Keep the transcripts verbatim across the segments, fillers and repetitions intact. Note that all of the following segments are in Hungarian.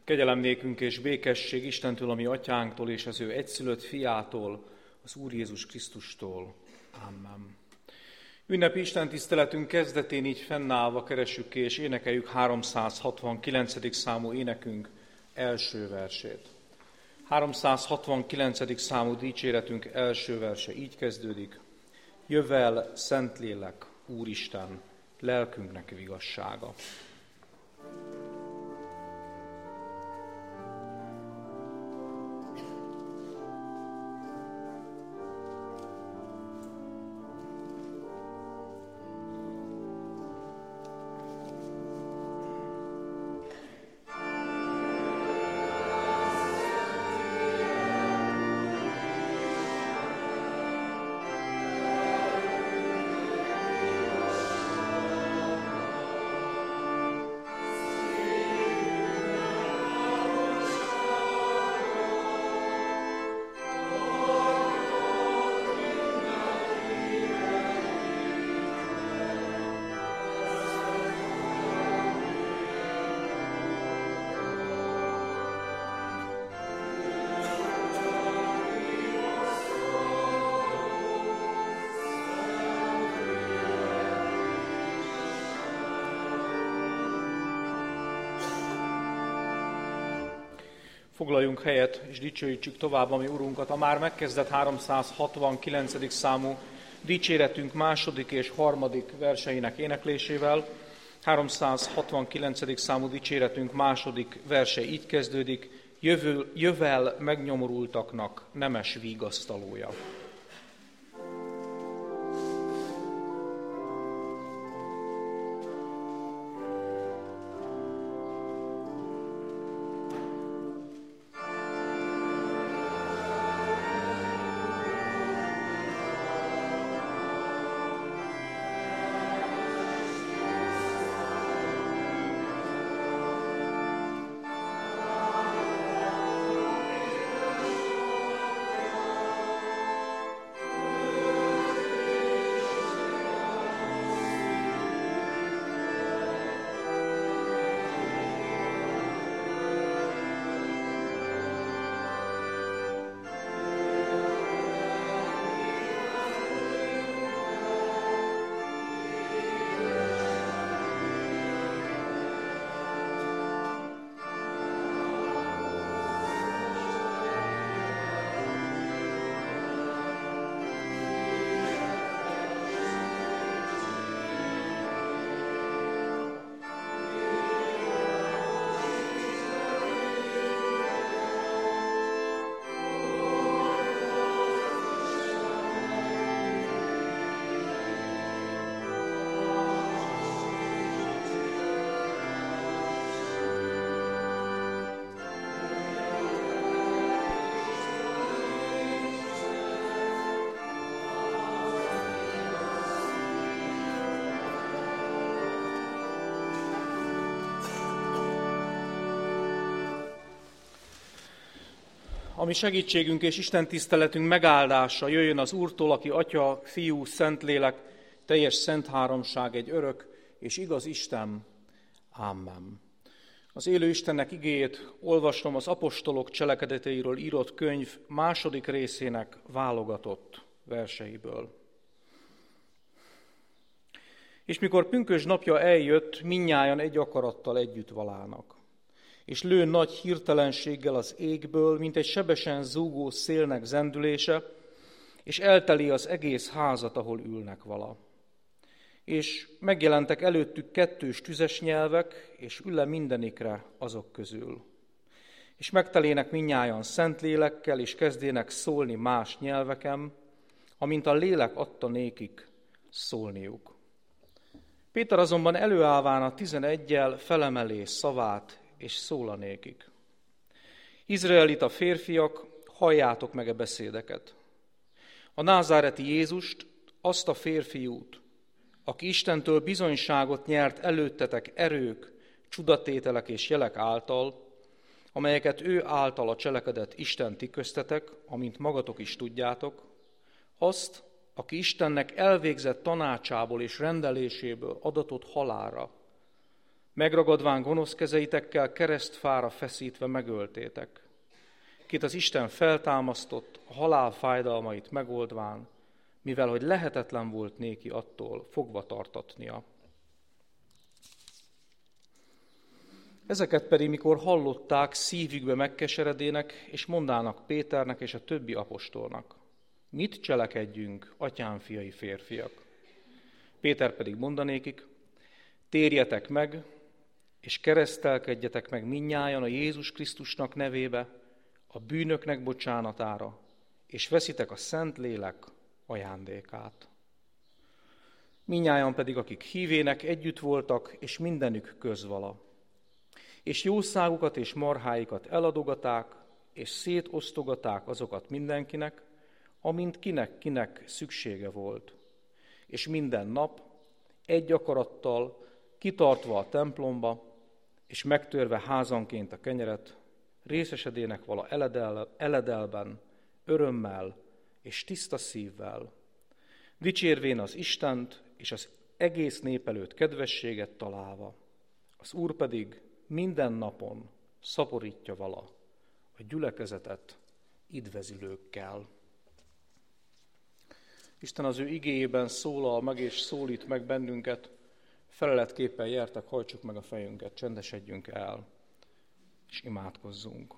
Kegyelem nékünk és békesség Istentől, a mi atyánktól és az ő egyszülött fiától, az Úr Jézus Krisztustól. Amen. Ünnepi istentiszteletünk kezdetén így fennállva keressük ki és énekeljük háromszázhatvankilencedik számú énekünk első versét. háromszázhatvankilencedik számú dicséretünk első verse így kezdődik. Jövel, Szentlélek, Úristen, lelkünknek vigassága. Foglaljunk helyet, és dicsőítsük tovább a mi Urunkat. A már megkezdett háromszázhatvankilencedik számú dicséretünk második és harmadik verseinek éneklésével. háromszázhatvankilencedik számú dicséretünk második verse így kezdődik. Jövő, jövel megnyomorultaknak nemes vigasztalója. A mi segítségünk és istentiszteletünk megáldása jöjjön az Úrtól, aki Atya, Fiú, Szentlélek, teljes szent háromság, egy örök és igaz Isten. Amen. Az élő Istennek igéjét olvasom az apostolok cselekedeteiről írott könyv második részének válogatott verseiből. És mikor pünkösd napja eljött, mindnyájan egy akarattal együtt valának. És lő nagy hirtelenséggel az égből, mint egy sebesen zúgó szélnek zendülése, és elteli az egész házat, ahol ülnek vala. És megjelentek előttük kettős tüzes nyelvek, és ül le mindenikre azok közül. És megtelének mindnyájan Szentlélekkel, és kezdének szólni más nyelveken, amint a lélek adta nékik szólniuk. Péter azonban előállván a tizeneggyel felemelé szavát, és szólanékik. Izraelita férfiak, halljátok meg e beszédeket. A názáreti Jézust, azt a férfiút, aki Istentől bizonyságot nyert előttetek erők, csudatételek és jelek által, amelyeket ő általa cselekedett Isten ti köztetek, amint magatok is tudjátok, azt, aki Istennek elvégzett tanácsából és rendeléséből adatott halálra, Megragadván gonosz kezeitekkel keresztfára feszítve megöltétek, kit az Isten feltámasztott, a halál fájdalmait megoldván, mivel hogy lehetetlen volt néki attól fogva tartatnia. Ezeket pedig, mikor hallották, szívükbe megkeseredének, és mondának Péternek és a többi apostolnak: mit cselekedjünk, atyám fiai férfiak? Péter pedig mondanékik: térjetek meg, és keresztelkedjetek meg mindnyájan a Jézus Krisztusnak nevébe, a bűnöknek bocsánatára, és veszitek a Szentlélek ajándékát. Mindnyájan pedig, akik hívének, együtt voltak, és mindenük közvala. És jószágukat és marháikat eladogaták, és szétosztogaták azokat mindenkinek, amint kinek-kinek szüksége volt. És minden nap egy akarattal kitartva a templomba, és megtörve házanként a kenyeret, részesedének vala eledel, eledelben, örömmel és tiszta szívvel, dicsérvén az Istent és az egész nép előtt kedvességet találva. Az Úr pedig minden napon szaporítja vala a gyülekezetet idvezülőkkel. Isten az ő igéjében szólal meg és szólít meg bennünket, feleletképpen jertek, hajtsuk meg a fejünket, csendesedjünk el, és imádkozzunk.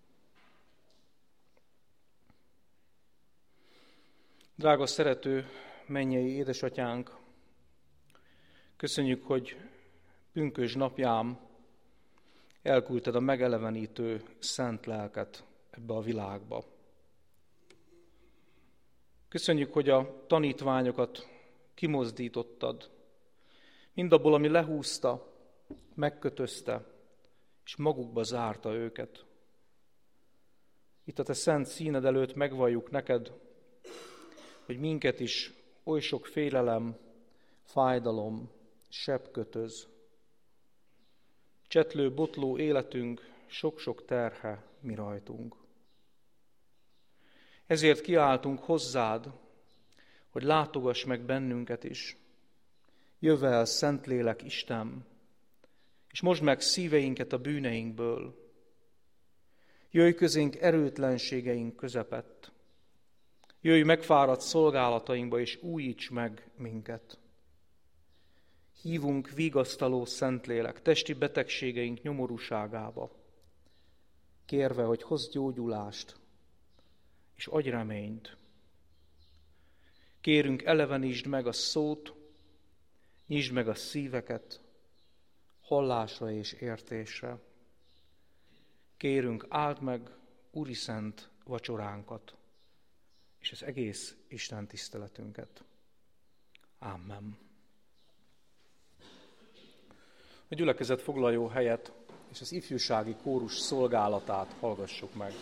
Drága szerető mennyei édesatyánk, köszönjük, hogy pünkösd napján elküldted a megelevenítő szent lelket ebbe a világba. Köszönjük, hogy a tanítványokat kimozdítottad, mindabból, ami lehúzta, megkötözte, és magukba zárta őket. Itt a te szent színed előtt megvalljuk neked, hogy minket is oly sok félelem, fájdalom, sebb kötöz. Csetlő, botló életünk, sok-sok terhe mi rajtunk. Ezért kiáltunk hozzád, hogy látogass meg bennünket is. Jöjj el, Szentlélek Isten, és mosd meg szíveinket a bűneinkből. Jöjj közénk erőtlenségeink közepett. Jöjj megfáradt szolgálatainkba, és újíts meg minket. Hívunk vigasztaló Szentlélek testi betegségeink nyomorúságába, kérve, hogy hozz gyógyulást, és adj reményt. Kérünk, elevenítsd meg a szót, nyisd meg a szíveket hallásra és értésre. Kérünk, áld meg Úri Szent vacsoránkat, és az egész Isten tiszteletünket. Amen. A gyülekezet foglaljon helyet, és az ifjúsági kórus szolgálatát hallgassuk meg.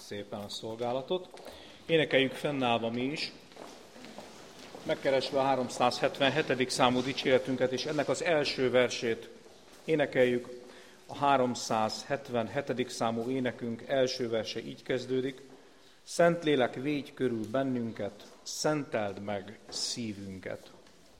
szépen a szolgálatot. Énekeljük fennállva mi is, megkeresve a háromszázhetvenhetedik számú dicséretünket, és ennek az első versét énekeljük. A háromszázhetvenhetedik számú énekünk első verse így kezdődik. Szentlélek, védj körül bennünket, szenteld meg szívünket.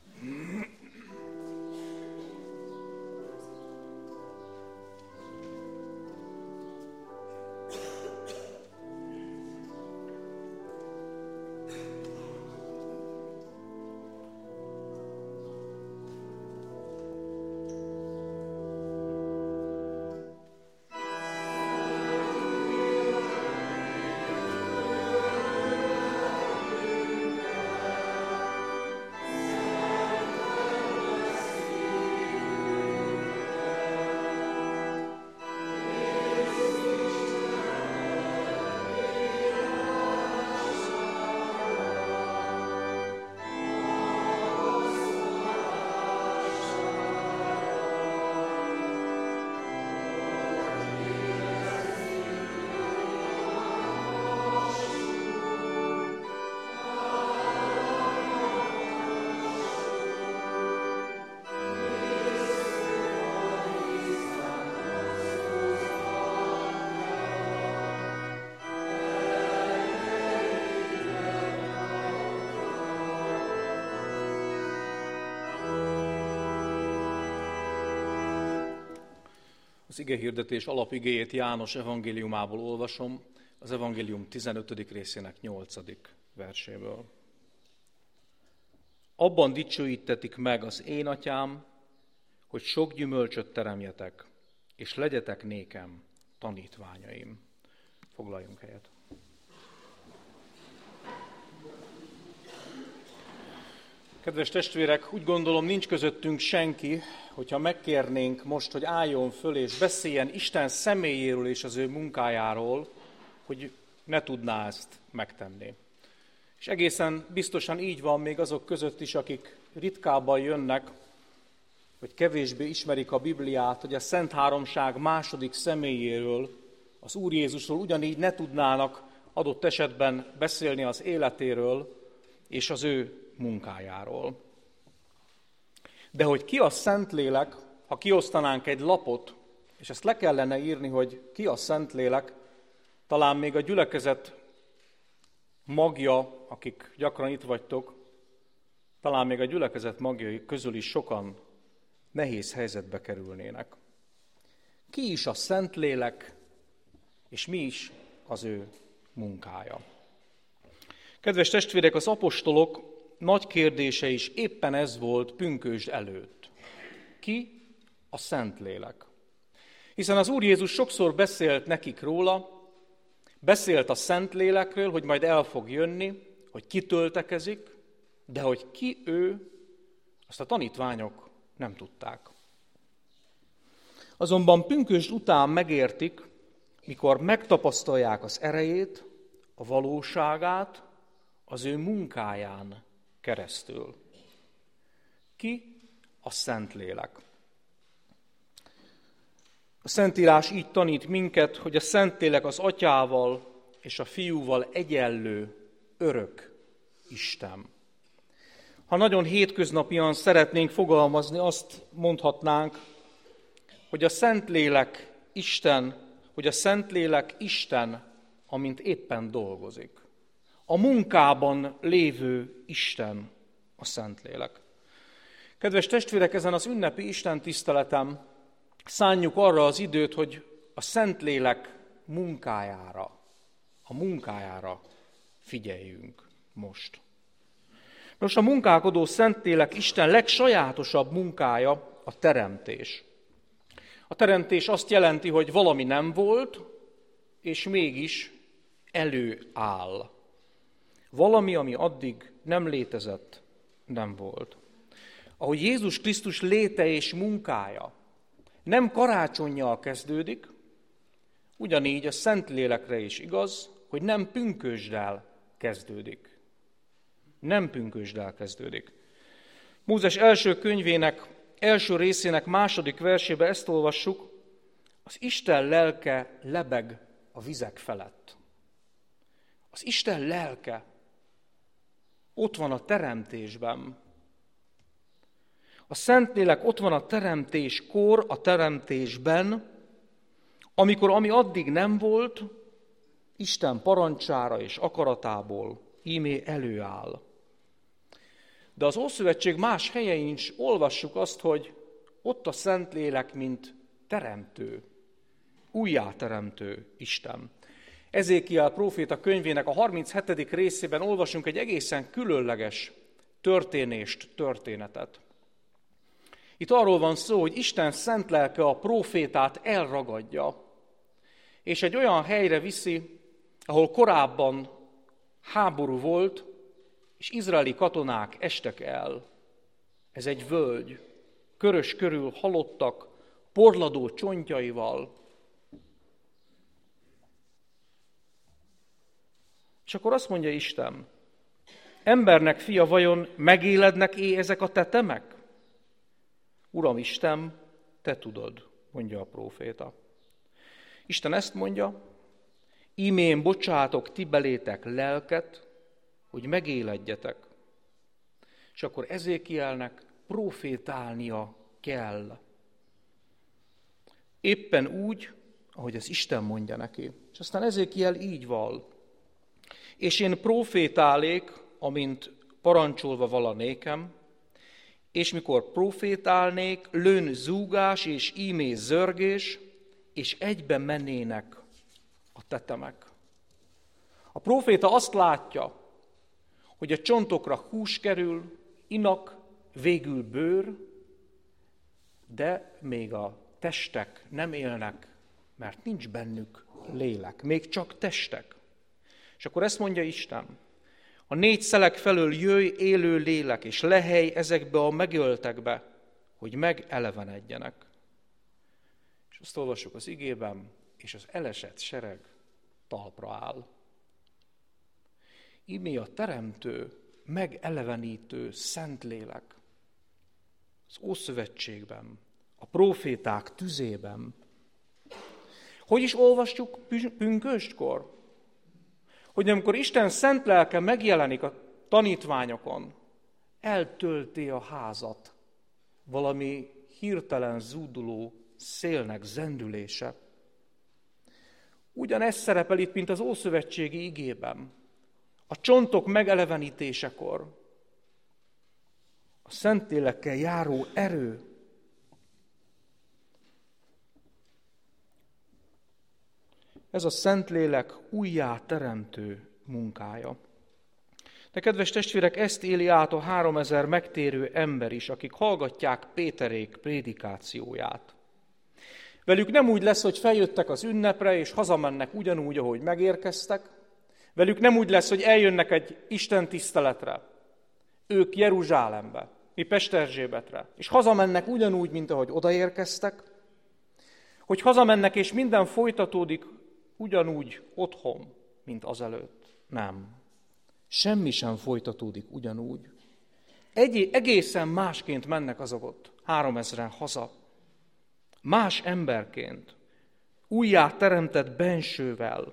Az igehirdetés alapigéjét János evangéliumából olvasom, az evangélium tizenötödik részének nyolcadik verséből. Abban dicsőítetik meg az én atyám, hogy sok gyümölcsöt teremjetek, és legyetek nékem tanítványaim. Foglaljunk helyet. Kedves testvérek, úgy gondolom, nincs közöttünk senki, hogyha megkérnénk most, hogy álljon föl és beszéljen Isten személyéről és az ő munkájáról, hogy ne tudná ezt megtenni. És egészen biztosan így van még azok között is, akik ritkábban jönnek, vagy kevésbé ismerik a Bibliát, hogy a Szent Háromság második személyéről, az Úr Jézusról ugyanígy ne tudnának adott esetben beszélni az életéről és az ő munkájáról. De hogy ki a Szentlélek, ha kiosztanánk egy lapot, és ezt le kellene írni, hogy ki a Szentlélek, talán még a gyülekezet magja, akik gyakran itt vagytok, talán még a gyülekezet magjai közül is sokan nehéz helyzetbe kerülnének. Ki is a Szentlélek, és mi is az ő munkája? Kedves testvérek, az apostolok nagy kérdése is éppen ez volt pünkösd előtt. Ki a Szentlélek? Hiszen az Úr Jézus sokszor beszélt nekik róla, beszélt a Szentlélekről, hogy majd el fog jönni, hogy kitöltekezik, de hogy ki ő, azt a tanítványok nem tudták. Azonban pünkösd után megértik, mikor megtapasztalják az erejét, a valóságát, az ő munkáján keresztül. Ki a Szentlélek? A Szentírás így tanít minket, hogy a Szentlélek az Atyával és a Fiúval egyenlő örök Isten. Ha nagyon hétköznapian szeretnénk fogalmazni, azt mondhatnánk, hogy a Szentlélek Isten, hogy a Szentlélek Isten, amint éppen dolgozik. A munkában lévő Isten a Szentlélek. Kedves testvérek, ezen az ünnepi Isten tiszteletem szánjuk arra az időt, hogy a Szentlélek munkájára, a munkájára figyeljünk most. Nos, a munkálkodó Szentlélek Isten legsajátosabb munkája a teremtés. A teremtés azt jelenti, hogy valami nem volt, és mégis előáll. Valami, ami addig nem létezett, nem volt. Ahogy Jézus Krisztus léte és munkája nem karácsonnyal kezdődik, ugyanígy a Szentlélekre is igaz, hogy nem pünkösddel kezdődik. Nem pünkösddel kezdődik. Mózes első könyvének, első részének második versében ezt olvassuk, az Isten lelke lebeg a vizek felett. Az Isten lelke ott van a teremtésben. A Szentlélek ott van a teremtéskor, a teremtésben, amikor ami addig nem volt, Isten parancsára és akaratából íme előáll. De az Ószövetség más helyein is olvassuk azt, hogy ott a Szentlélek, mint teremtő, újjáteremtő Isten. Ezékiel próféta könyvének a harminchetedik részében olvasunk egy egészen különleges történést, történetet. Itt arról van szó, hogy Isten szent lelke a prófétát elragadja, és egy olyan helyre viszi, ahol korábban háború volt, és izraeli katonák estek el. Ez egy völgy, körös körül halottak, porladó csontjaival. És akkor azt mondja Isten, embernek fia, vajon megélednek-é ezek a tetemek? Uram Isten, te tudod, mondja a próféta. Isten ezt mondja, íme én bocsátok ti belétek lelket, hogy megéledjetek. És akkor Ezékielnek prófétálnia kell. Éppen úgy, ahogy az Isten mondja neki. És aztán Ezékiel így val. És én prófétálék, amint parancsolva vala nékem, és mikor prófétálnék, lőn zúgás és ímé zörgés, és egybe mennének a tetemek. A próféta azt látja, hogy a csontokra hús kerül, inak, végül bőr, de még a testek nem élnek, mert nincs bennük lélek, még csak testek. És akkor ezt mondja Isten, a négy szelek felől jöjj élő lélek, és lehely ezekbe a megöltekbe, hogy megelevenedjenek. És azt olvassuk az igében, és az elesett sereg talpra áll. Íme a teremtő, megelevenítő Szentlélek az Ószövetségben, a próféták tüzében. Hogy is olvasjuk pünköstkor? Hogy amikor Isten szent lelke megjelenik a tanítványokon, eltölti a házat valami hirtelen zúduló szélnek zendülése. Ugyanez szerepel itt, mint az ószövetségi igében. A csontok megelevenítésekor a Szentlélekkel járó erő. Ez a Szentlélek újjá teremtő munkája. De kedves testvérek, ezt éli át a háromezer megtérő ember is, akik hallgatják Péterék prédikációját. Velük nem úgy lesz, hogy feljöttek az ünnepre, és hazamennek ugyanúgy, ahogy megérkeztek. Velük nem úgy lesz, hogy eljönnek egy Isten tiszteletre, ők Jeruzsálembe, mi Pesterzsébetre, és hazamennek ugyanúgy, mint ahogy odaérkeztek, hogy hazamennek, és minden folytatódik ugyanúgy otthon, mint azelőtt. Nem. Semmi sem folytatódik ugyanúgy. Egy, egészen másként mennek azok ott, háromezren haza. Más emberként, újjá teremtett bensővel,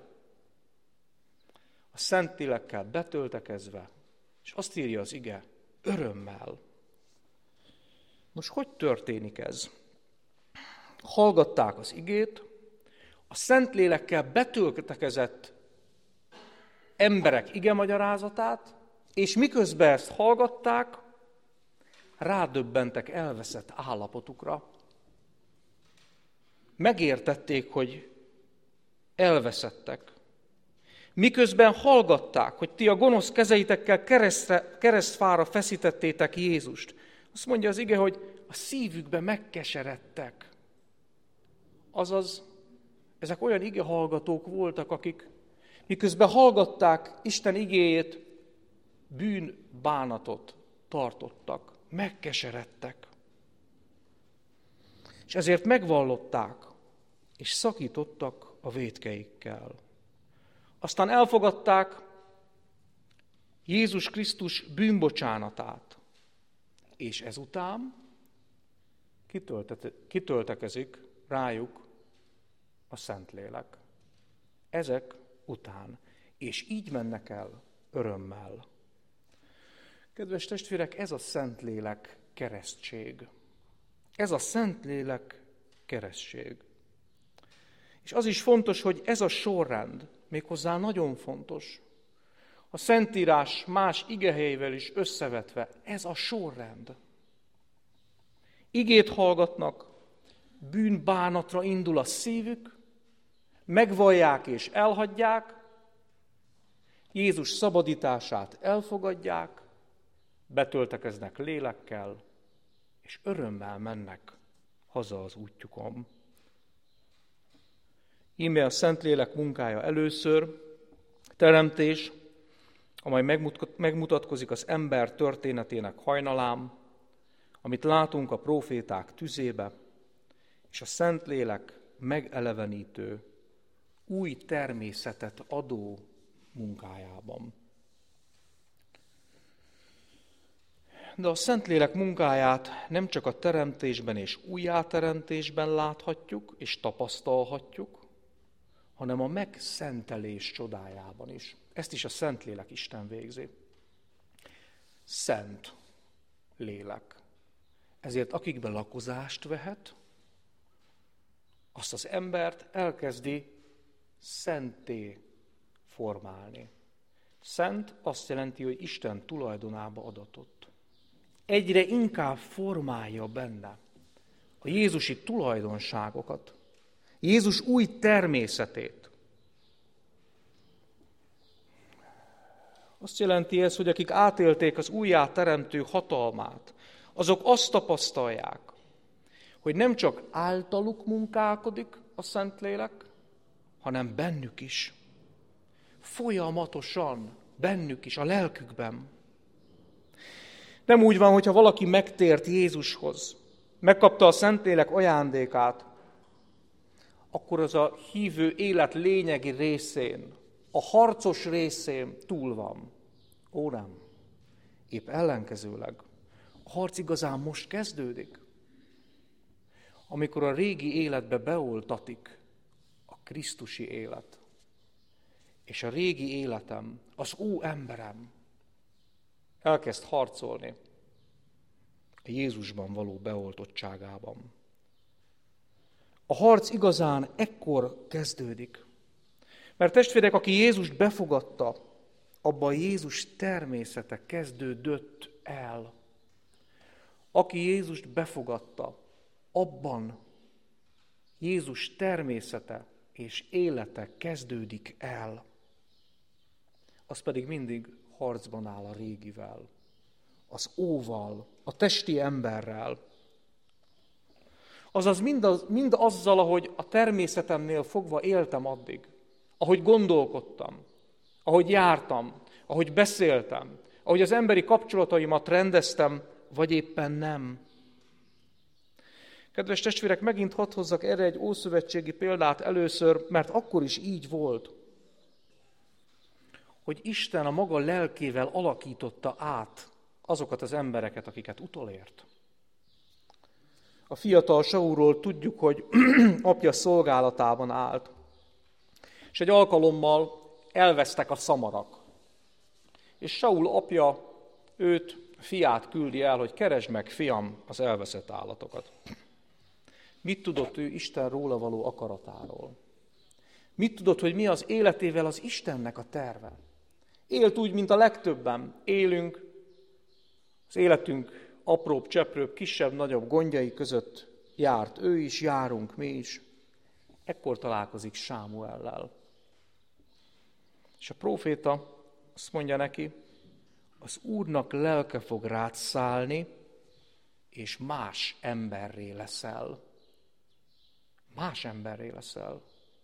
a Szentlélekkel betöltekezve, és azt írja az ige, örömmel. Nos, hogy történik ez? Hallgatták az igét, a Szentlélekkel betöltekezett emberek igemagyarázatát, és miközben ezt hallgatták, rádöbbentek elveszett állapotukra. Megértették, hogy elveszettek. Miközben hallgatták, hogy ti a gonosz kezeitekkel keresztre, keresztfára feszítettétek Jézust. Azt mondja az ige, hogy a szívükbe megkeseredtek. Azaz, ezek olyan igehallgatók voltak, akik miközben hallgatták Isten igéjét, bűnbánatot tartottak, megkeseredtek. És ezért megvallották, és szakítottak a vétkeikkel. Aztán elfogadták Jézus Krisztus bűnbocsánatát, és ezután kitöltekezik rájuk a Szentlélek. Ezek után. és így mennek el örömmel. Kedves testvérek, ez a Szentlélek keresztség. Ez a Szentlélek keresztség. És az is fontos, hogy ez a sorrend, méghozzá nagyon fontos, a Szentírás más igehelyével is összevetve, ez a sorrend. Igét hallgatnak, bűnbánatra indul a szívük, megvallják és elhagyják, Jézus szabadítását elfogadják, betöltekeznek lélekkel, és örömmel mennek haza az útjukon. Íme a Szentlélek munkája először, teremtés, amely megmutatkozik az ember történetének hajnalán, amit látunk a próféták tüzébe, és a Szentlélek megelevenítő, új természetet adó munkájában. De a Szentlélek munkáját nem csak a teremtésben és újjáteremtésben láthatjuk és tapasztalhatjuk, hanem a megszentelés csodájában is. Ezt is a Szentlélek Isten végzi. Szent lélek. Ezért akikben lakozást vehet, azt az embert elkezdi szentté formálni. Szent azt jelenti, hogy Isten tulajdonába adatott. Egyre inkább formálja benne a jézusi tulajdonságokat, Jézus új természetét. Azt jelenti ez, hogy akik átélték az újjáteremtő hatalmát, azok azt tapasztalják, hogy nem csak általuk munkálkodik a Szentlélek, hanem bennük is. Folyamatosan bennük is, a lelkükben. Nem úgy van, hogyha valaki megtért Jézushoz, megkapta a Szentlélek ajándékát, akkor az a hívő élet lényegi részén, a harcos részén túl van. Ó, nem. Épp ellenkezőleg. A harc igazán most kezdődik, amikor a régi életbe beoltatik a krisztusi élet. És a régi életem, az ó emberem elkezd harcolni a Jézusban való beoltottságában. A harc igazán ekkor kezdődik. Mert testvérek, aki Jézust befogadta, abban Jézus természete kezdődött el. Aki Jézust befogadta, abban Jézus természete és élete kezdődik el. Az pedig mindig harcban áll a régivel, az óval, a testi emberrel. Azaz mind, az, mind azzal, ahogy a természetemnél fogva éltem addig, ahogy gondolkodtam, ahogy jártam, ahogy beszéltem, ahogy az emberi kapcsolataimat rendeztem, vagy éppen nem. Kedves testvérek, megint hadd hozzak erre egy ószövetségi példát először, mert akkor is így volt, hogy Isten a maga lelkével alakította át azokat az embereket, akiket utolért. A fiatal Saulról tudjuk, hogy apja szolgálatában állt, és egy alkalommal elvesztek a szamarak. És Saul apja őt, fiát küldi el, hogy keresd meg, fiam, az elveszett állatokat. Mit tudott ő Isten róla való akaratáról? Mit tudott, hogy mi az életével az Istennek a terve? Élt úgy, mint a legtöbben élünk, az életünk apróbb, cseprőbb, kisebb, nagyobb gondjai között járt ő is, járunk mi is. Ekkor találkozik Sámuellel. És a próféta azt mondja neki, az Úrnak lelke fog rád szállni, és más emberré leszel. Más emberré leszel.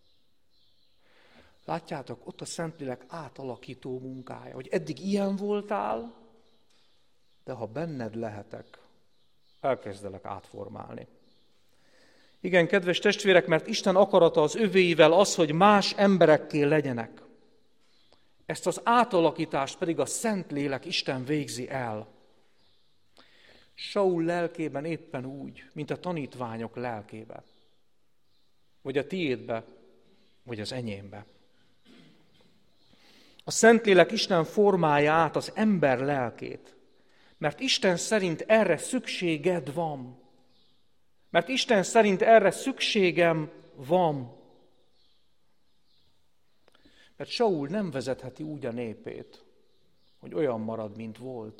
Látjátok, ott a Szentlélek átalakító munkája, hogy eddig ilyen voltál, de ha benned lehetek, elkezdelek átformálni. Igen, kedves testvérek, mert Isten akarata az övéivel az, hogy más emberekké legyenek. Ezt az átalakítást pedig a Szentlélek Isten végzi el. Saul lelkében éppen úgy, mint a tanítványok lelkébe. Vagy a tiédbe, vagy az enyémbe. A Szentlélek Isten formálja át az ember lelkét, mert Isten szerint erre szükséged van. Mert Isten szerint erre szükségem van. Mert Saul nem vezetheti úgy a népét, hogy olyan marad, mint volt.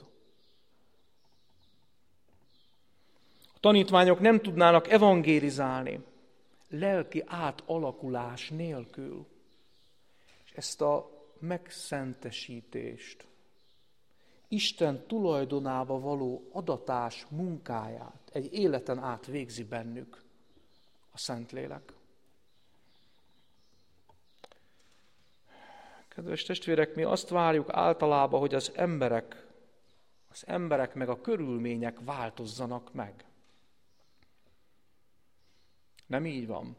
A tanítványok nem tudnának evangélizálni lelki átalakulás nélkül. És ezt a megszentesítést, Isten tulajdonába való adatás munkáját egy életen át végzi bennük a Szentlélek. Kedves testvérek, mi azt várjuk általában, hogy az emberek, az emberek meg a körülmények változzanak meg. Nem így van.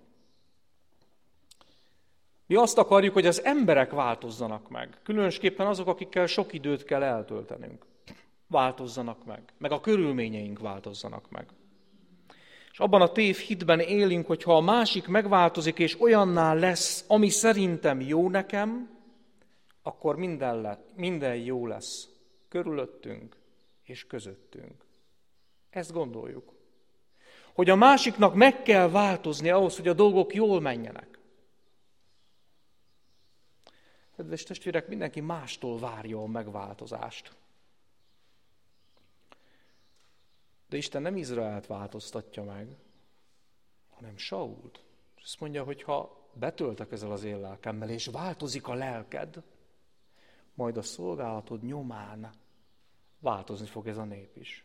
Mi azt akarjuk, hogy az emberek változzanak meg. Különösképpen azok, akikkel sok időt kell eltöltenünk. Változzanak meg. Meg a körülményeink változzanak meg. És abban a tévhitben élünk, hogy ha a másik megváltozik, és olyanná lesz, ami szerintem jó nekem, akkor minden, le, minden jó lesz körülöttünk és közöttünk. Ezt gondoljuk. Hogy a másiknak meg kell változni ahhoz, hogy a dolgok jól menjenek. Kedves testvérek, mindenki mástól várja a megváltozást. De Isten nem Izraelt változtatja meg, hanem Sault. És azt mondja, hogy ha betöltek ezzel az én lelkemmel, és változik a lelked, majd a szolgálatod nyomán változni fog ez a nép is.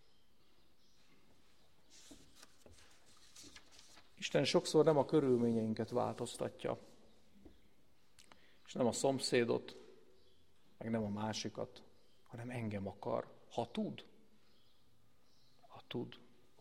Isten sokszor nem a körülményeinket változtatja, és nem a szomszédot, meg nem a másikat, hanem engem akar, ha tud. Ha tud.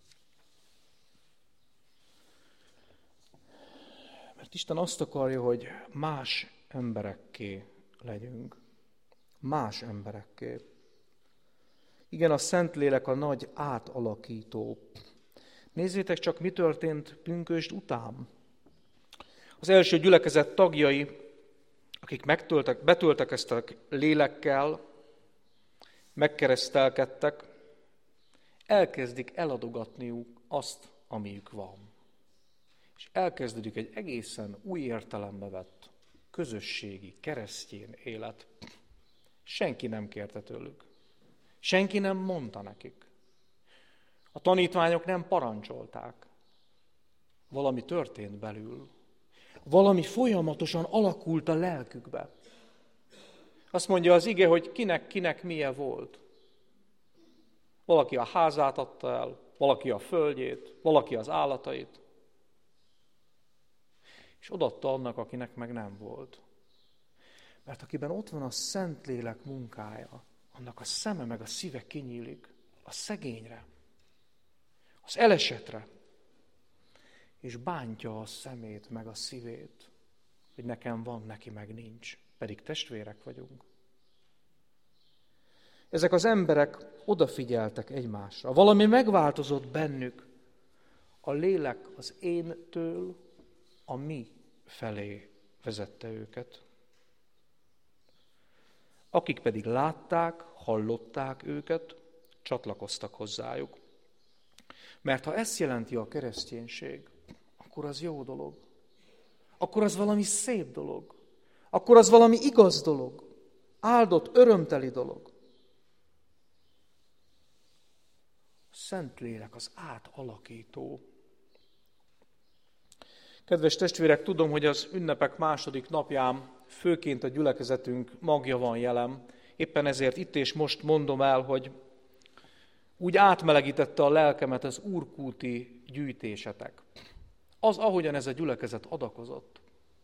Mert Isten azt akarja, hogy más emberekké legyünk. Más emberekké. Igen, a Szentlélek a nagy átalakító. Nézzétek csak, mi történt pünkösd után. Az első gyülekezet tagjai, akik megtöltek, betöltekeztek lélekkel, megkeresztelkedtek, elkezdik eladogatniuk azt, amiük van. És elkezdődik egy egészen új értelembe vett közösségi, keresztény élet. Senki nem kérte tőlük. Senki nem mondta nekik. A tanítványok nem parancsolták. Valami történt belül. Valami folyamatosan alakult a lelkükbe. Azt mondja az ige, hogy kinek-kinek milyen volt. Valaki a házát adta el, valaki a földjét, valaki az állatait. És odaadta annak, akinek meg nem volt. Mert akiben ott van a Szentlélek munkája, annak a szeme meg a szíve kinyílik a szegényre, az elesetre, és bántja a szemét meg a szívét, hogy nekem van, neki meg nincs, pedig testvérek vagyunk. Ezek az emberek odafigyeltek egymásra. Valami megváltozott bennük. A lélek az éntől a mi felé vezette őket. Akik pedig látták, hallották őket, csatlakoztak hozzájuk. Mert ha ezt jelenti a kereszténység, akkor az jó dolog. Akkor az valami szép dolog. Akkor az valami igaz dolog. Áldott, örömteli dolog. A Szentlélek az átalakító. Kedves testvérek, tudom, hogy az ünnepek második napján főként a gyülekezetünk magja van jelen. Éppen ezért itt és most mondom el, hogy úgy átmelegítette a lelkemet az úrkúti gyűjtésetek. Az, ahogyan ez a gyülekezet adakozott.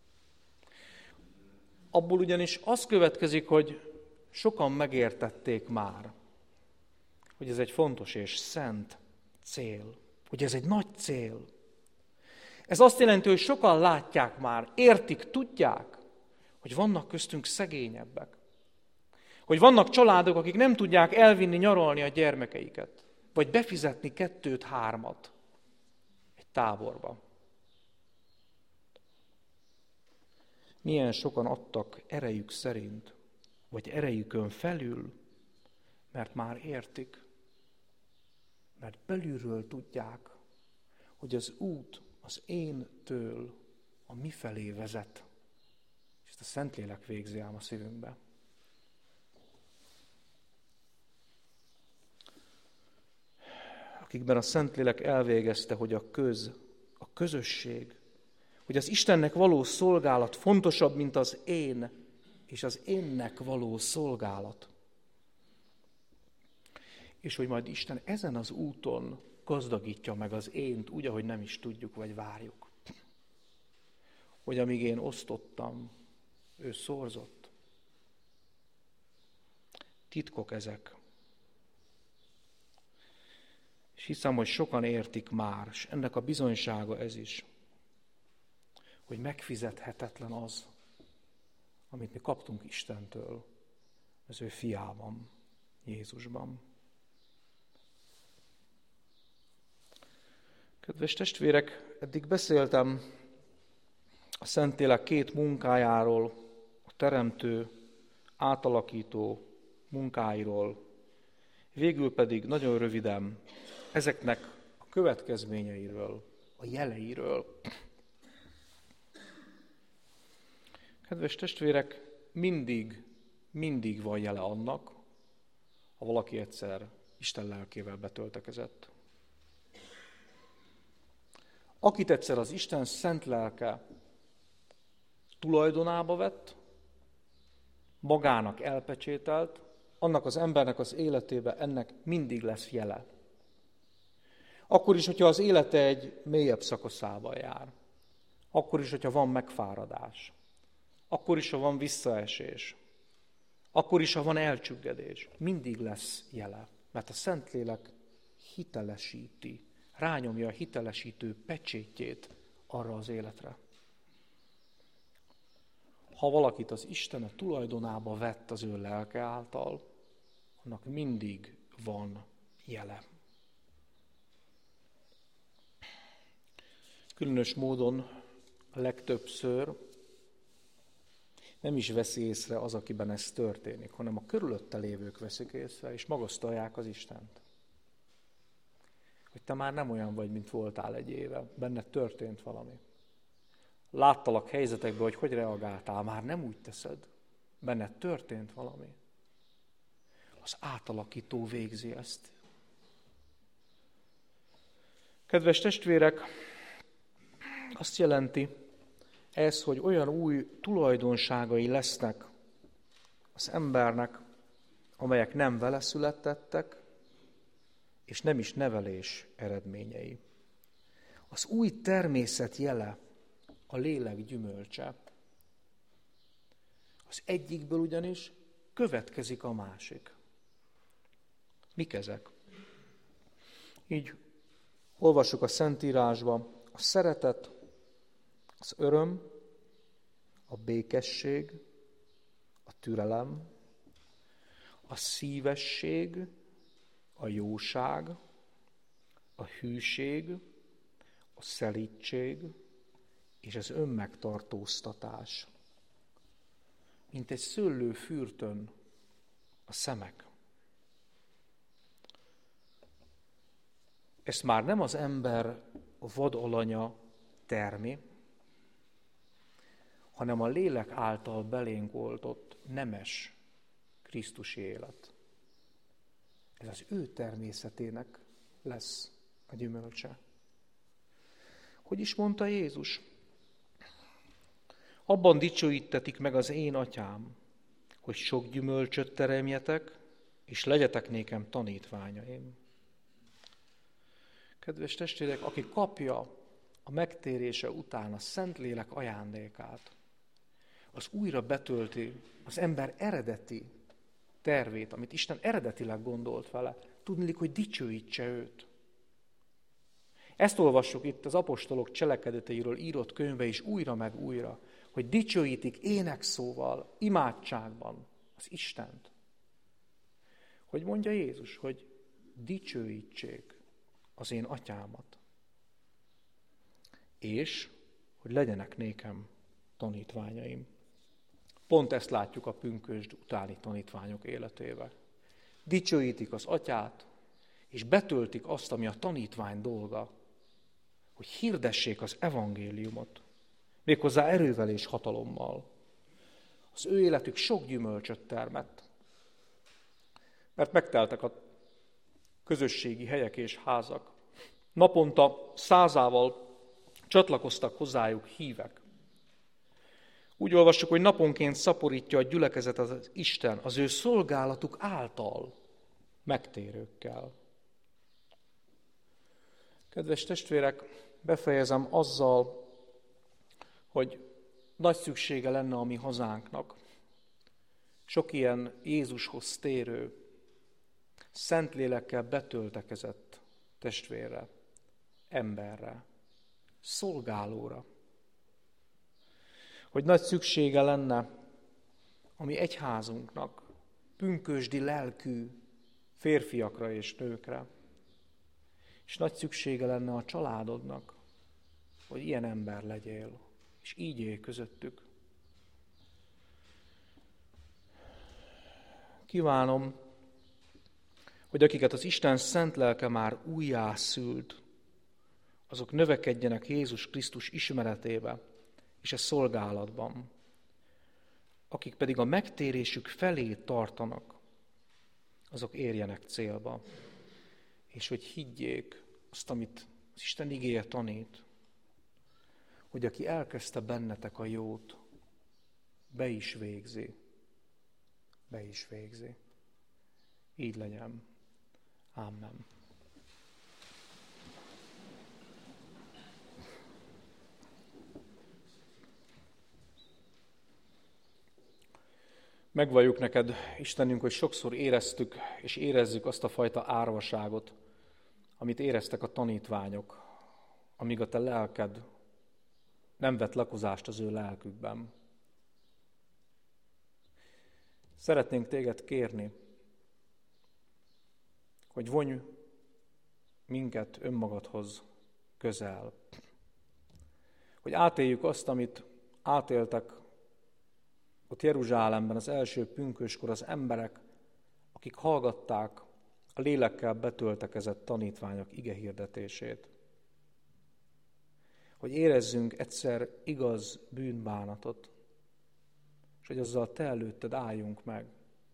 Abból ugyanis az következik, hogy sokan megértették már, hogy ez egy fontos és szent cél. Hogy ez egy nagy cél. Ez azt jelenti, hogy sokan látják már, értik, tudják, hogy vannak köztünk szegényebbek. Hogy vannak családok, akik nem tudják elvinni nyaralni a gyermekeiket, vagy befizetni kettőt, hármat egy táborba. Milyen sokan adtak erejük szerint, vagy erejükön felül, mert már értik, mert belülről tudják, hogy az út az éntől a mi felé vezet. És ezt a Szentlélek végzi ám a szívünkbe. Akikben a Szentlélek elvégezte, hogy a köz, a közösség, hogy az Istennek való szolgálat fontosabb, mint az én, és az énnek való szolgálat. És hogy majd Isten ezen az úton gazdagítja meg az ént, úgy, ahogy nem is tudjuk, vagy várjuk. Hogy amíg én osztottam, ő szorzott. Titkok ezek. És hiszem, hogy sokan értik már, és ennek a bizonysága ez is, hogy megfizethetetlen az, amit mi kaptunk Istentől, az ő fiában, Jézusban. Kedves testvérek, eddig beszéltem a Szentlélek két munkájáról, a teremtő, átalakító munkáiról, végül pedig nagyon röviden ezeknek a következményeiről, a jeleiről. Kedves testvérek, mindig, mindig van jele annak, ha valaki egyszer Isten lelkével betöltekezett. Akit egyszer az Isten szent lelke tulajdonába vett, magának elpecsételt, annak az embernek az életébe ennek mindig lesz jele. Akkor is, hogyha az élete egy mélyebb szakaszában jár. Akkor is, hogyha van megfáradás. Akkor is, ha van visszaesés. Akkor is, ha van elcsüggedés. Mindig lesz jele, mert a Szentlélek hitelesíti, rányomja a hitelesítő pecsétjét arra az életre. Ha valakit az Isten a tulajdonába vett az ő lelke által, annak mindig van jele. Különös módon a legtöbbször nem is veszi észre az, akiben ez történik, hanem a körülötte lévők veszik észre, és magasztalják az Istent. Hogy te már nem olyan vagy, mint voltál egy éve, benned történt valami. Láttalak helyzetekben, hogy hogy reagáltál, már nem úgy teszed, benned történt valami. Az átalakító végzi ezt. Kedves testvérek, azt jelenti ez, hogy olyan új tulajdonságai lesznek az embernek, amelyek nem vele születtettek, és nem is nevelés eredményei. Az új természet jele a lélek gyümölcse. Az egyikből ugyanis következik a másik. Mik ezek? Így olvassuk a Szentírásban: a szeretet, az öröm, a békesség, a türelem, a szívesség, a jóság, a hűség, a szelídség és az önmegtartóztatás. Mint egy szőlőfürtön a szemek. Ezt már nem az ember vadalanya termi, hanem a lélek által belénk oltott nemes krisztusi élet. Ez az ő természetének lesz a gyümölcse. Hogy is mondta Jézus? Abban dicsőítetik meg az én atyám, hogy sok gyümölcsöt teremjetek, és legyetek nékem tanítványaim. Kedves testvérek, aki kapja a megtérése után a Szentlélek ajándékát, az újra betölti az ember eredeti tervét, amit Isten eredetileg gondolt vele, tudniillik, hogy dicsőítse őt. Ezt olvassuk itt az apostolok cselekedeteiről írott könyvbe is újra meg újra, hogy dicsőítik énekszóval, imádságban az Istent. Hogy mondja Jézus, hogy dicsőítsék az én atyámat, és hogy legyenek nékem tanítványaim. pont ezt látjuk a pünkösd utáni tanítványok életébe. Dicsőítik az atyát, és betöltik azt, ami a tanítvány dolga, hogy hirdessék az evangéliumot, méghozzá erővel és hatalommal. Az ő életük sok gyümölcsöt termett, mert megteltek a közösségi helyek és házak. Naponta százával csatlakoztak hozzájuk hívek. Úgy olvassuk, hogy naponként szaporítja a gyülekezet az Isten az ő szolgálatuk által megtérőkkel. Kedves testvérek, befejezem azzal, hogy nagy szüksége lenne a mi hazánknak sok ilyen Jézushoz térő, Szentlélekkel betöltekezett testvérre, emberre, szolgálóra. Hogy nagy szüksége lenne a mi egyházunknak pünkösdi lelkű férfiakra és nőkre. És nagy szüksége lenne a családodnak, hogy ilyen ember legyél, és így élj közöttük. Kívánom, hogy akiket az Isten szent lelke már újjászült, azok növekedjenek Jézus Krisztus ismeretébe és a szolgálatban. Akik pedig a megtérésük felé tartanak, azok érjenek célba. És hogy higgyék azt, amit az Isten igéje tanít, hogy aki elkezdte bennetek a jót, be is végzi. Be is végzi. Így legyen. Amen. Megvalljuk neked, Istenünk, hogy sokszor éreztük és érezzük azt a fajta árvaságot, amit éreztek a tanítványok, amíg a te lelked nem vett lakozást az ő lelkükben. Szeretnénk téged kérni, hogy vonj minket önmagadhoz közel. Hogy átéljük azt, amit átéltek ott Jeruzsálemben az első pünköskor az emberek, akik hallgatták a lélekkel betöltekezett tanítványok igehirdetését. Hogy érezzünk egyszer igaz bűnbánatot, és hogy azzal te előtted álljunk meg.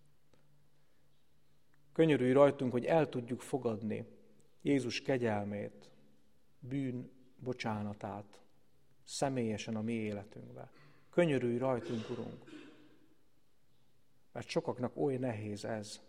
Könyörülj rajtunk, hogy el tudjuk fogadni Jézus kegyelmét, bűn bocsánatát személyesen a mi életünkbe. Könyörülj rajtunk, Urunk, mert sokaknak oly nehéz ez.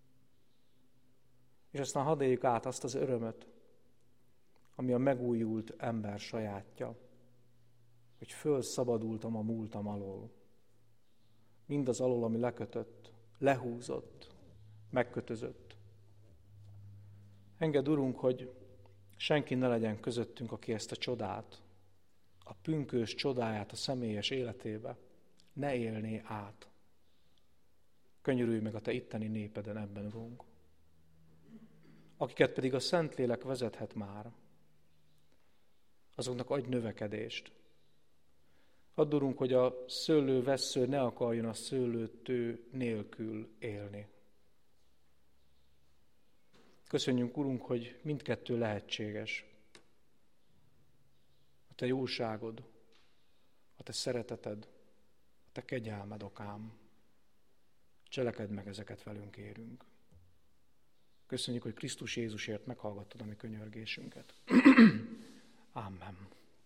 És aztán hadd éljük át azt az örömöt, ami a megújult ember sajátja, hogy fölszabadultam a múltam alól. Mindaz alól, ami lekötött, lehúzott, megkötözött. Engedd, Urunk, hogy senki ne legyen közöttünk, aki ezt a csodát, a pünkös csodáját a személyes életébe ne élné át. Könyörülj meg a te itteni népeden ebben, Urunk. Akiket pedig a Szentlélek vezethet már, azoknak adj növekedést. Add, Urunk, hogy a szőlővessző ne akarjon a szőlőtő nélkül élni. Köszönjünk, Urunk, hogy mindkettő lehetséges. A te jóságod, a te szereteted, a te kegyelmed okán. Cselekedd meg ezeket velünk, érünk. Köszönjük, hogy Krisztus Jézusért meghallgattad a mi könyörgésünket. Amen.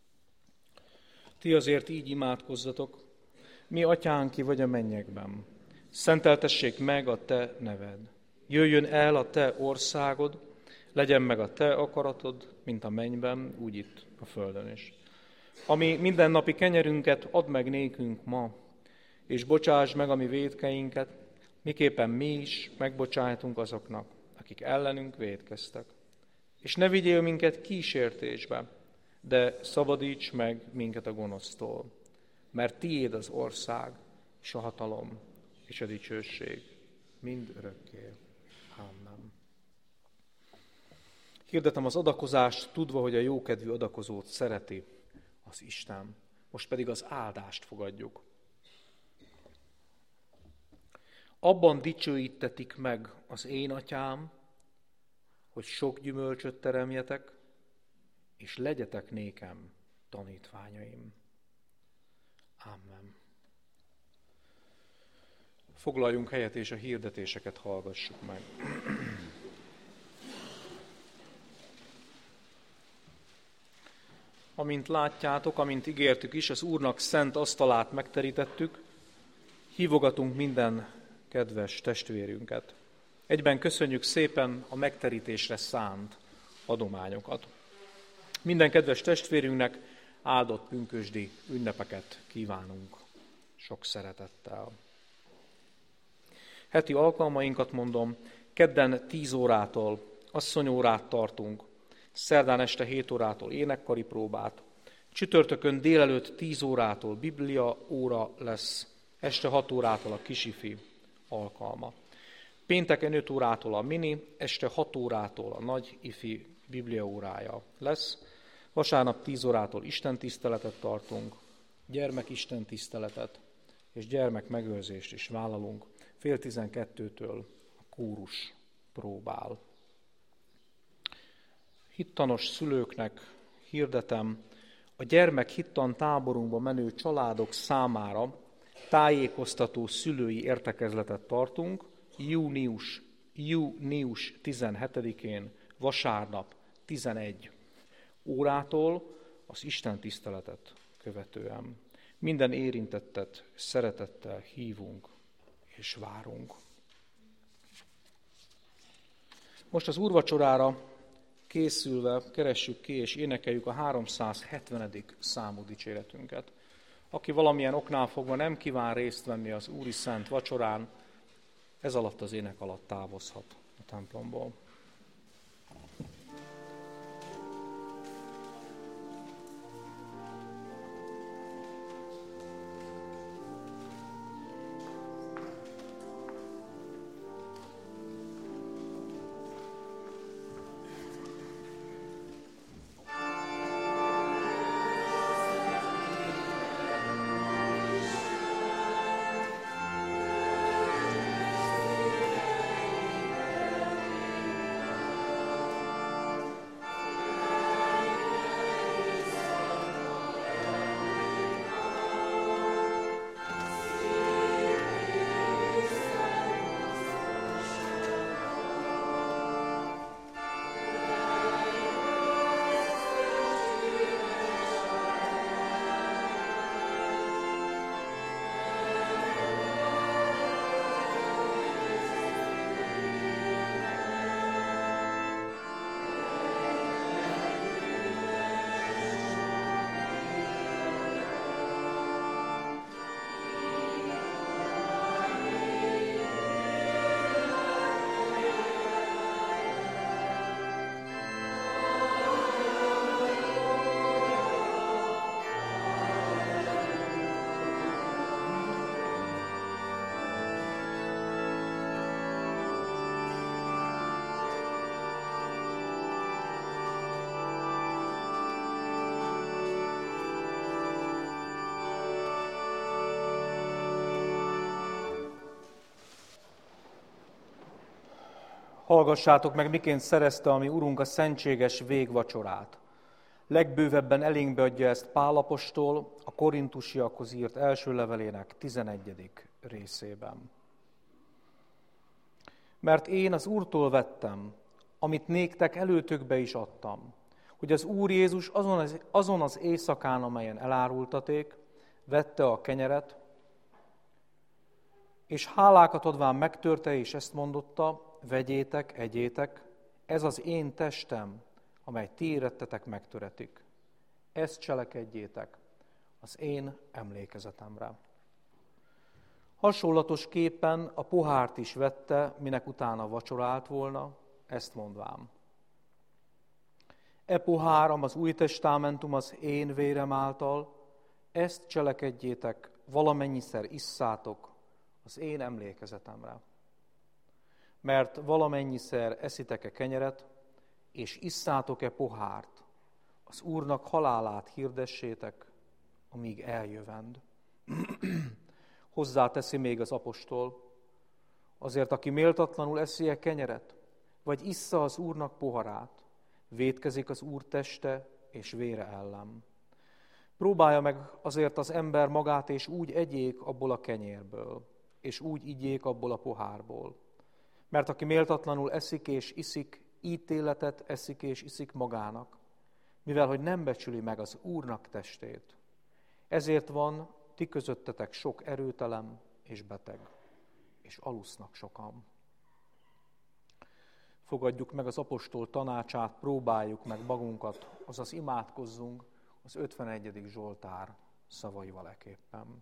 Ti azért így imádkozzatok, mi atyánk, ki vagy a mennyekben. Szenteltessék meg a te neved. Jöjjön el a te országod, legyen meg a te akaratod, mint a mennyben, úgy itt a földön is. Ami mindennapi kenyerünket add meg nékünk ma, és bocsáss meg a mi vétkeinket, miképpen mi is megbocsájtunk azoknak, akik ellenünk vétkeztek. És ne vigyél minket kísértésbe, de szabadíts meg minket a gonosztól, mert tiéd az ország, és a hatalom, és a dicsőség, mind örökké. Amen. Hirdetem az adakozást, tudva, hogy a jókedvű adakozót szereti az Isten. Most pedig az áldást fogadjuk. abban dicsőítetik meg az én atyám, hogy sok gyümölcsöt teremjetek, és legyetek nékem tanítványaim. Amen. Foglaljunk helyet, és a hirdetéseket hallgassuk meg. Amint látjátok, amint ígértük is, az Úrnak szent asztalát megterítettük, hívogatunk minden kedves testvérünket. Egyben köszönjük szépen a megterítésre szánt adományokat. Minden kedves testvérünknek áldott pünkösdi ünnepeket kívánunk sok szeretettel. Heti alkalmainkat mondom, kedden tíz órától asszonyórát tartunk, szerdán este hét órától énekkari próbát, csütörtökön délelőtt tíz órától biblia óra lesz, este hat órától a kisifi alkalma. Pénteken öt órától a mini, este hat órától a nagy ifi biblia órája lesz. Vasárnap tíz órától istentiszteletet tartunk, gyermek istentiszteletet és gyermek megőrzést is vállalunk. Fél tizenkettőtől a kórus próbál. Hittanos szülőknek hirdetem, a gyermek hittan táborunkba menő családok számára tájékoztató szülői értekezletet tartunk június, június tizenhetedikén, vasárnap tizenegy órától az istentiszteletet követően. Minden érintettet szeretettel hívunk és várunk. Most az úrvacsorára készülve keressük ki és énekeljük a háromszázhetvenedik számú dicséretünket. Aki valamilyen oknál fogva nem kíván részt venni az Úri Szent Vacsorán, ez alatt az ének alatt távozhat a templomból. Hallgassátok meg, miként szerezte a mi Urunk a szentséges végvacsorát. Legbővebben elénkbe adja ezt Pál apostol a korintusiakhoz írt első levelének tizenegyedik részében. Mert én az Úrtól vettem, amit néktek előtökbe is adtam, hogy az Úr Jézus azon az, azon az éjszakán, amelyen elárultaték, vette a kenyeret, és hálákat adván megtörte, és ezt mondotta: vegyétek, egyétek, ez az én testem, amely ti érettetek megtöretik. Ezt cselekedjétek az én emlékezetemre. Hasonlatos képen a pohárt is vette, minek utána vacsorált volna, ezt mondvám: e poháram az új testamentum az én vérem által, ezt cselekedjétek, valamennyiszer isszátok az én emlékezetemre. Mert valamennyiszer eszitek-e kenyeret, és isszátok-e pohárt, az Úrnak halálát hirdessétek, amíg eljövend. Hozzáteszi még az apostol: Azért, aki méltatlanul eszi-e kenyeret, vagy issza az Úrnak poharát, vétkezik az Úr teste és vére ellen. Próbálja meg azért az ember magát, és úgy egyék abból a kenyérből, és úgy igyék abból a pohárból. Mert aki méltatlanul eszik és iszik, ítéletet eszik és iszik magának, mivel hogy nem becsüli meg az Úrnak testét. Ezért van ti közöttetek sok erőtelen és beteg, és alusznak sokan. Fogadjuk meg az apostol tanácsát, próbáljuk meg magunkat, azaz imádkozzunk az ötvenegyedik Zsoltár szavaival eképpen.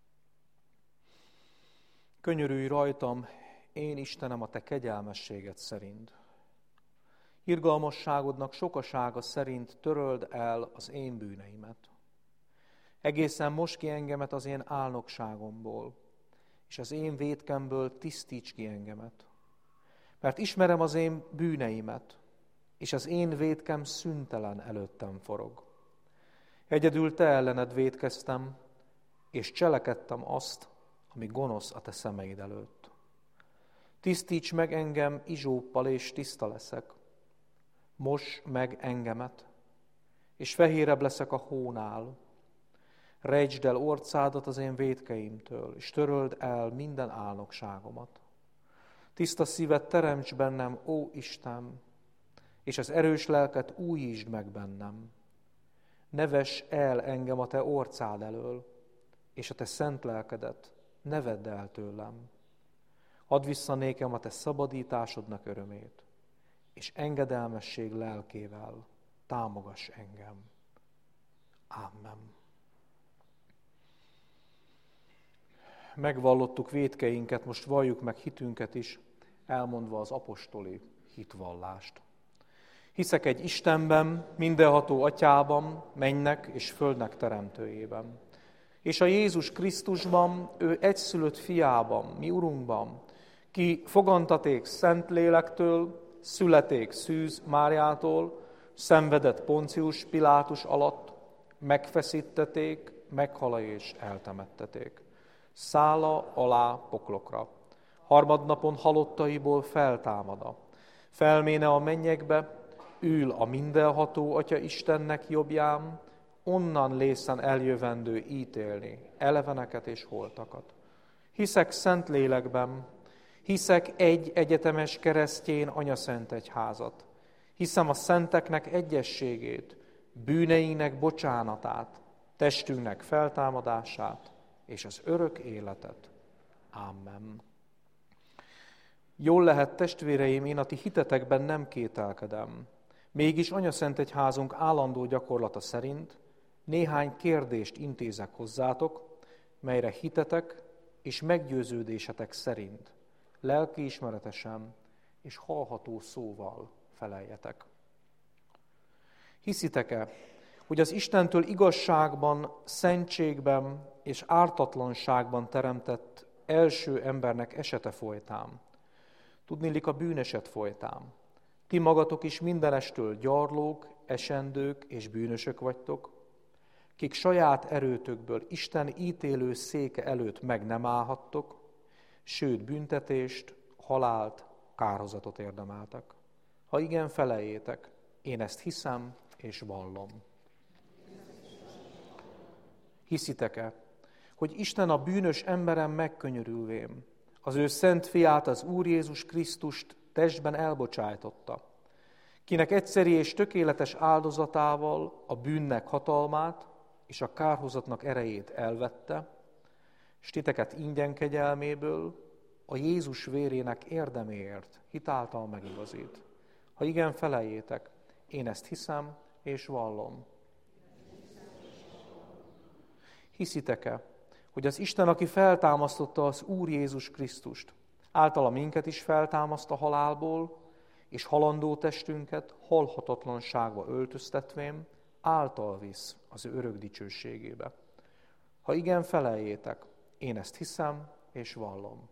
Könyörülj rajtam, én Istenem, a te kegyelmességed szerint. Irgalmasságodnak sokasága szerint töröld el az én bűneimet. Egészen most ki engemet az én álnokságomból, és az én vétkemből tisztíts ki engemet. Mert ismerem az én bűneimet, és az én vétkem szüntelen előttem forog. Egyedül te ellened vétkeztem, és cselekedtem azt, ami gonosz a te szemeid előtt. Tisztíts meg engem izsóppal, és tiszta leszek. Mos meg engemet, és fehérebb leszek a hónál. Rejtsd el orcádat az én vétkeimtől, és töröld el minden álnokságomat. Tiszta szívet teremts bennem, ó Isten, és az erős lelket újítsd meg bennem. Ne vess el engem a te orcád elől, és a te szent lelkedet ne vedd el tőlem. Add vissza nékem a te szabadításodnak örömét, és engedelmesség lelkével támogass engem. Amen. Megvallottuk vétkeinket, most valljuk meg hitünket is, elmondva az apostoli hitvallást. Hiszek egy Istenben, mindenható Atyában, mennynek és földnek teremtőjében, és a Jézus Krisztusban, ő egyszülött fiában, mi Urunkban, ki fogantaték Szent Lélektől, születék Szűz Máriától, szenvedett Poncius Pilátus alatt, megfeszítették, meghala és eltemetteték. Szála alá poklokra. Harmadnapon halottaiból feltámada. Felméne a mennyekbe, ül a mindenható Atya Istennek jobbján, onnan lészen eljövendő ítélni eleveneket és holtakat. Hiszek Szent Lélekben, hiszek egy egyetemes keresztjén anyaszent egyházat. Hiszem a szenteknek egyességét, bűneinknek bocsánatát, testünknek feltámadását és az örök életet. Amen. Jól lehet, testvéreim, én a ti hitetekben nem kételkedem. Mégis anyaszent egyházunk állandó gyakorlata szerint néhány kérdést intézek hozzátok, melyre hitetek és meggyőződésetek szerint lelkiismeretesen és hallható szóval feleljetek. Hiszitek-e, hogy az Istentől igazságban, szentségben és ártatlanságban teremtett első embernek esete folytán, tudniillik a bűneset folytán, ti magatok is mindenestől gyarlók, esendők és bűnösök vagytok, kik saját erőtökből Isten ítélő széke előtt meg nem állhattok, sőt büntetést, halált, kárhozatot érdemeltek. Ha igen, feleljétek, én ezt hiszem és vallom. Hiszitek-e, hogy Isten a bűnös emberen megkönyörülvén az ő szent fiát, az Úr Jézus Krisztust testben elbocsájtotta, kinek egyszeri és tökéletes áldozatával a bűnnek hatalmát és a kárhozatnak erejét elvette, s titeket ingyen kegyelméből a Jézus vérének érdeméért hitáltal megigazít. Ha igen, feleljétek, én ezt hiszem és vallom. Hiszitek-e, hogy az Isten, aki feltámasztotta az Úr Jézus Krisztust, általa minket is feltámaszt a halálból, és halandó testünket halhatatlanságba öltöztetvén, által visz az ő örök dicsőségébe. Ha igen, feleljétek, én ezt hiszem és vallom.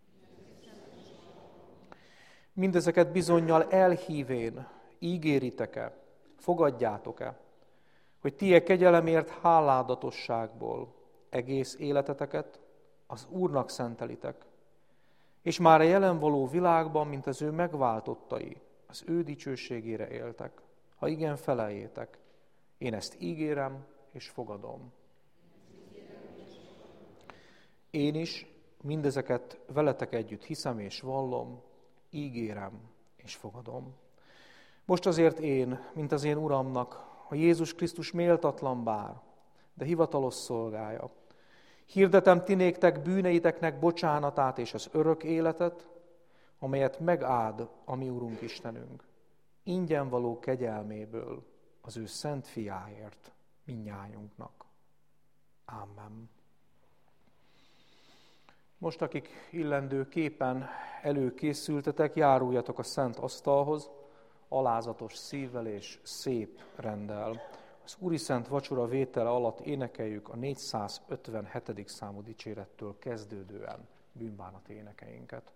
Mindezeket bizonnyal elhívén ígéritek-e, fogadjátok-e, hogy ti e kegyelemért háládatosságból egész életeteket az Úrnak szentelitek, és már a jelen való világban, mint az ő megváltottai, az ő dicsőségére éltek. Ha igen, feleljétek. Én ezt ígérem és fogadom. Én is mindezeket veletek együtt hiszem és vallom, ígérem és fogadom. Most azért én, mint az én Uramnak, a Jézus Krisztus méltatlan bár, de hivatalos szolgája, hirdetem ti néktek bűneiteknek bocsánatát és az örök életet, amelyet megáld a mi Urunk Istenünk, ingyen való kegyelméből az ő szent fiáért mindnyájunknak. Amen. Most, akik illendő képen előkészültetek, járuljatok a szent asztalhoz, alázatos szívvel és szép renddel. Az Úri Szent Vacsora vétele alatt énekeljük a négyszázötvenhetedik számú dicsérettől kezdődően bűnbánati énekeinket.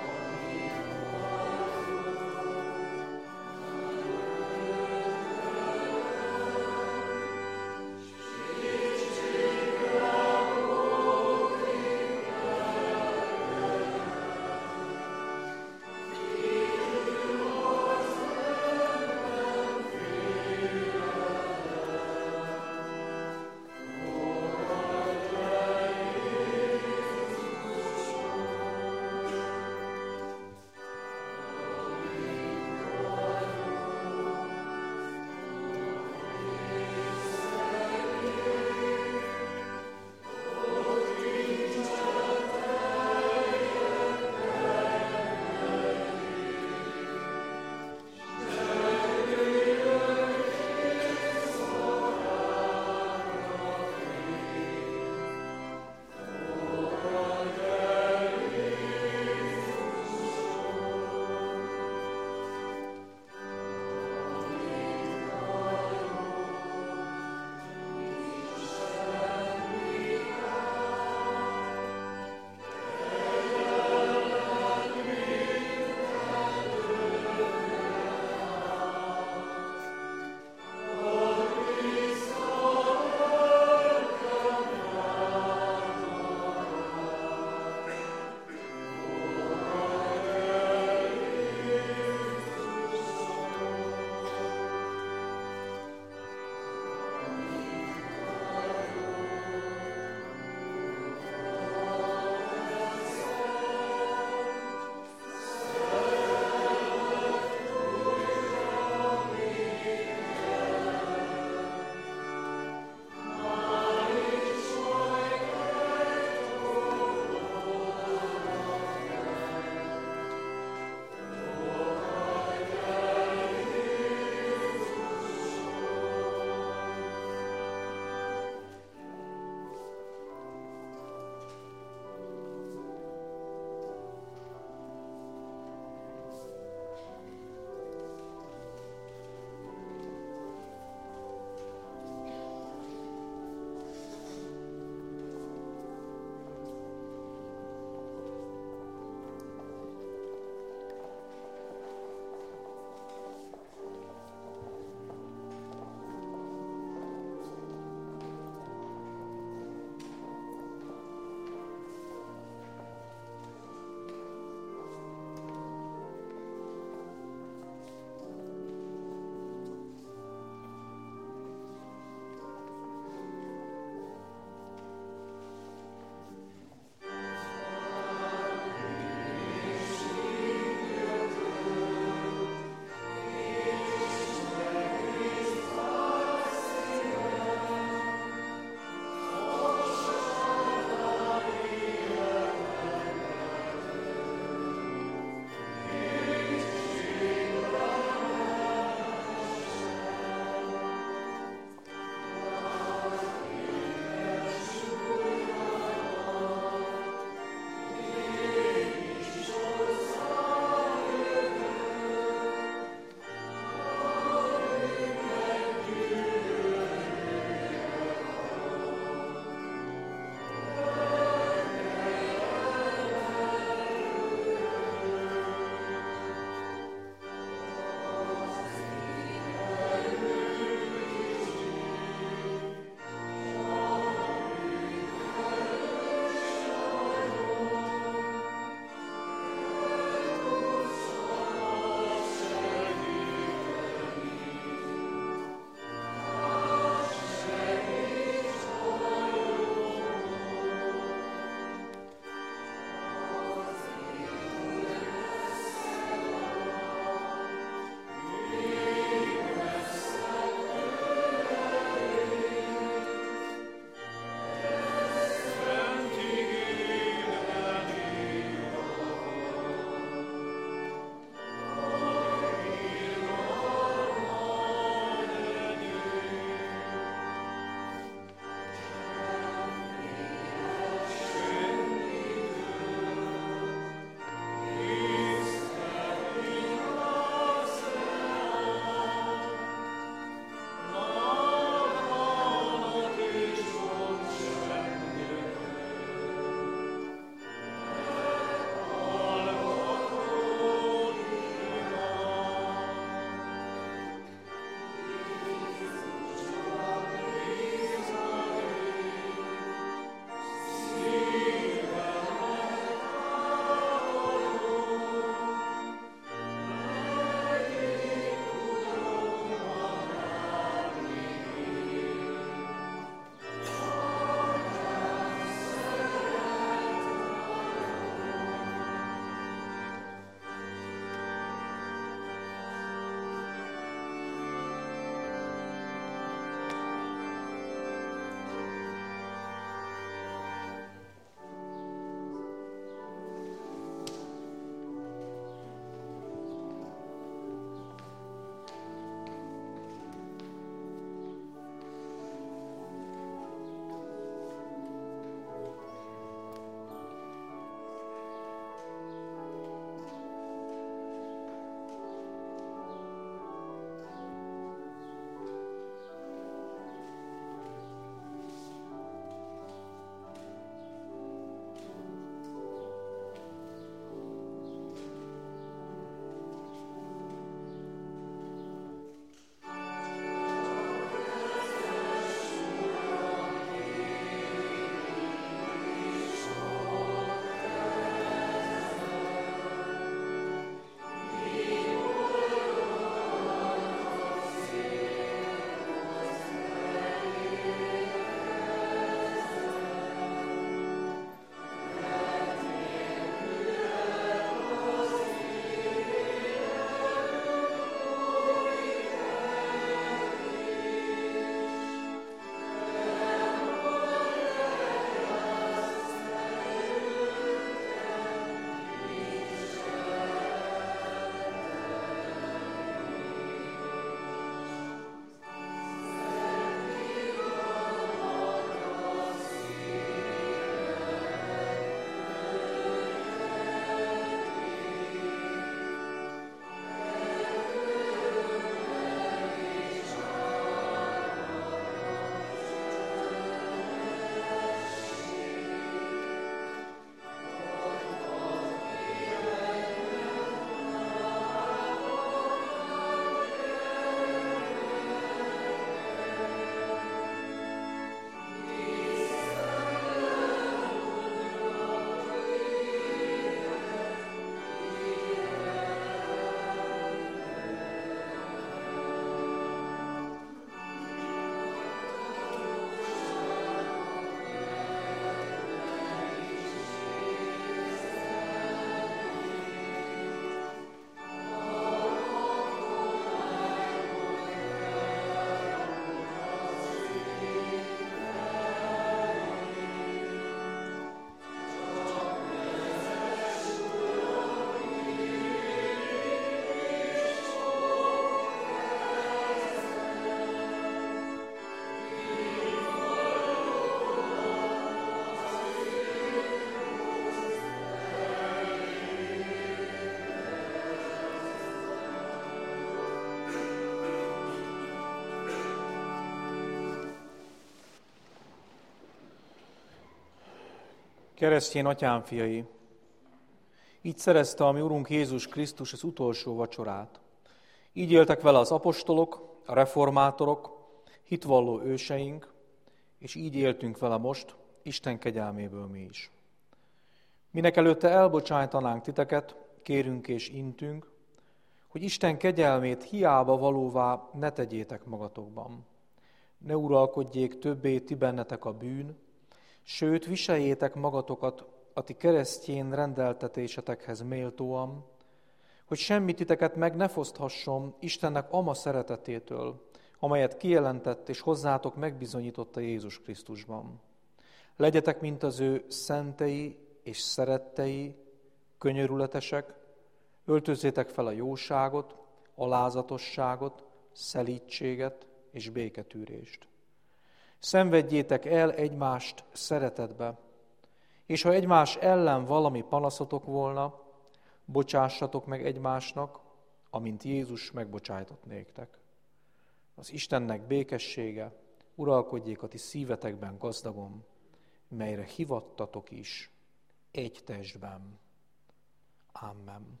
Keresztény atyám fiai, így szerezte a mi Urunk Jézus Krisztus az utolsó vacsorát. Így éltek vele az apostolok, a reformátorok, hitvalló őseink, és így éltünk vele most, Isten kegyelméből mi is. Minek előtte elbocsájtanánk titeket, kérünk és intünk, hogy Isten kegyelmét hiába valóvá ne tegyétek magatokban. Ne uralkodjék többé ti bennetek a bűn, sőt, viseljétek magatokat a ti keresztjén rendeltetésetekhez méltóan, hogy semmi titeket meg ne foszthasson Istennek ama szeretetétől, amelyet kijelentett és hozzátok megbizonyította Jézus Krisztusban. Legyetek, mint az ő szentei és szerettei, könyörületesek, öltözzétek fel a jóságot, alázatosságot, szelídséget és béketűrést. Szenvedjétek el egymást szeretetbe, és ha egymás ellen valami panaszotok volna, bocsássatok meg egymásnak, amint Jézus megbocsájtott néktek. Az Istennek békessége uralkodjék a ti szívetekben gazdagon, melyre hivattatok is egy testben. Amen.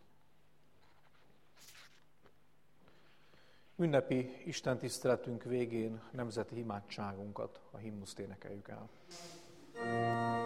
Ünnepi istentiszteletünk végén nemzeti imádságunkat, a himnuszt énekeljük el.